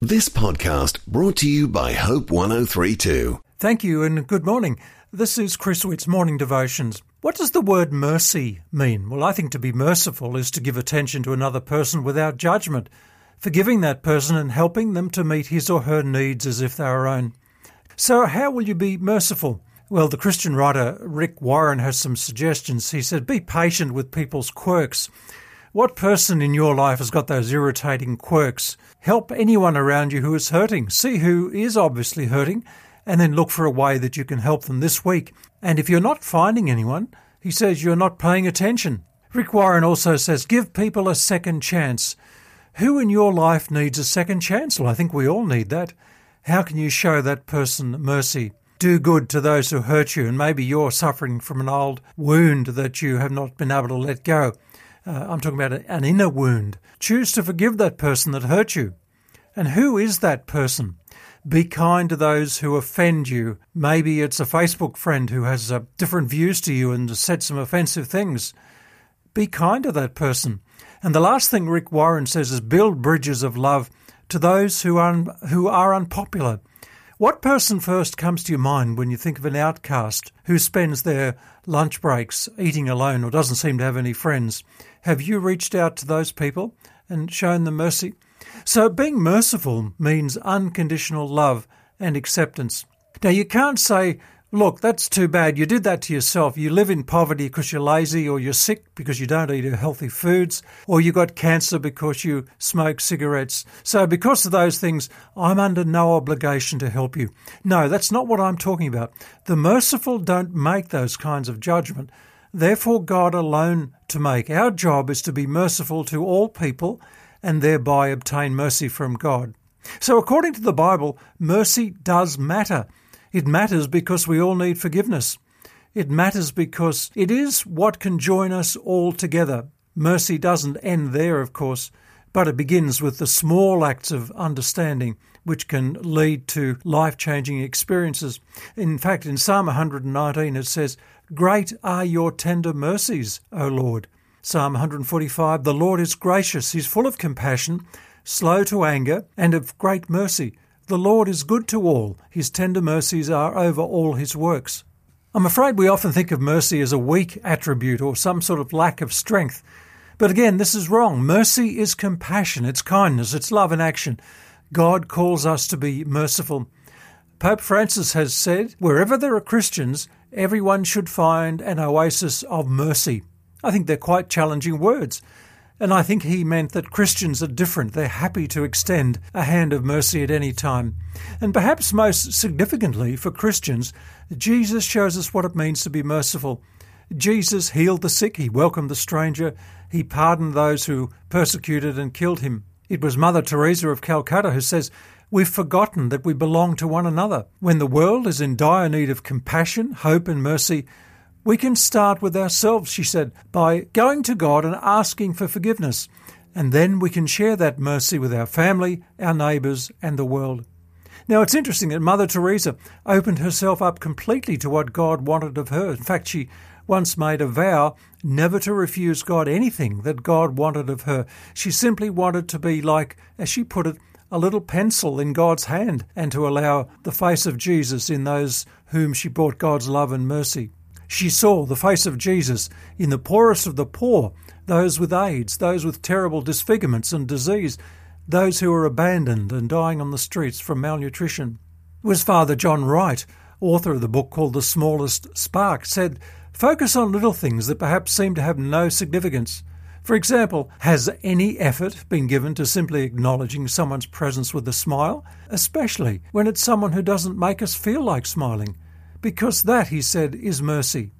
This podcast brought to you by Hope 1032. Thank you and good morning. This is Chris Witt's Morning Devotions. What does the word mercy mean? Well, I think to be merciful is to give attention to another person without judgment, forgiving that person and helping them to meet his or her needs as if they were our own. So how will you be merciful? Well, the Christian writer Rick Warren has some suggestions. He said, be patient with people's quirks. What person in your life has got those irritating quirks? Help anyone around you who is hurting. See who is obviously hurting, and then look for a way that you can help them this week. And if you're not finding anyone, he says you're not paying attention. Rick Warren also says, give people a second chance. Who in your life needs a second chance? Well, I think we all need that. How can you show that person mercy? Do good to those who hurt you, and maybe you're suffering from an old wound that you have not been able to let go. I'm talking about an inner wound. Choose to forgive that person that hurt you. And who is that person? Be kind to those who offend you. Maybe it's a Facebook friend who has different views to you and said some offensive things. Be kind to that person. And the last thing Rick Warren says is build bridges of love to those who are unpopular. What person first comes to your mind when you think of an outcast who spends their lunch breaks eating alone or doesn't seem to have any friends? Have you reached out to those people and shown them mercy? So being merciful means unconditional love and acceptance. Now you can't say, look, that's too bad. You did that to yourself. You live in poverty because you're lazy, or you're sick because you don't eat healthy foods, or you got cancer because you smoke cigarettes. So because of those things, I'm under no obligation to help you. No, that's not what I'm talking about. The merciful don't make those kinds of judgment. Therefore, God alone to make. Our job is to be merciful to all people and thereby obtain mercy from God. So according to the Bible, mercy does matter. It matters because we all need forgiveness. It matters because it is what can join us all together. Mercy doesn't end there, of course, but it begins with the small acts of understanding which can lead to life-changing experiences. In fact, in Psalm 119 it says, "Great are your tender mercies, O Lord." Psalm 145, "The Lord is gracious, he's full of compassion, slow to anger, and of great mercy. The Lord is good to all. His tender mercies are over all his works." I'm afraid we often think of mercy as a weak attribute or some sort of lack of strength. But again, this is wrong. Mercy is compassion, it's kindness, it's love in action. God calls us to be merciful. Pope Francis has said, wherever there are Christians, everyone should find an oasis of mercy. I think they're quite challenging words. And I think he meant that Christians are different. They're happy to extend a hand of mercy at any time. And perhaps most significantly for Christians, Jesus shows us what it means to be merciful. Jesus healed the sick. He welcomed the stranger. He pardoned those who persecuted and killed him. It was Mother Teresa of Calcutta who says, "We've forgotten that we belong to one another. When the world is in dire need of compassion, hope and mercy, we can start with ourselves," she said, by going to God and asking for forgiveness. And then we can share that mercy with our family, our neighbours and the world. Now, it's interesting that Mother Teresa opened herself up completely to what God wanted of her. In fact, she once made a vow never to refuse God anything that God wanted of her. She simply wanted to be like, as she put it, a little pencil in God's hand, and to allow the face of Jesus in those whom she brought God's love and mercy. She saw the face of Jesus in the poorest of the poor, those with AIDS, those with terrible disfigurements and disease, those who were abandoned and dying on the streets from malnutrition. It was Father John Wright, author of the book called The Smallest Spark, said, "Focus on little things that perhaps seem to have no significance. For example, has any effort been given to simply acknowledging someone's presence with a smile, especially when it's someone who doesn't make us feel like smiling? Because that," he said, "is mercy."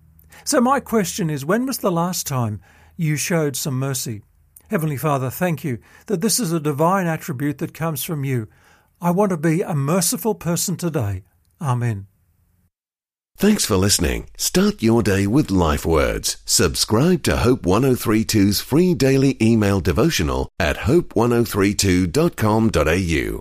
So my question is, when was the last time you showed some mercy? Heavenly Father, thank you that this is a divine attribute that comes from you. I want to be a merciful person today. Amen. Thanks for listening. Start your day with Life Words. Subscribe to Hope 1032's free daily email devotional at hope1032.com.au.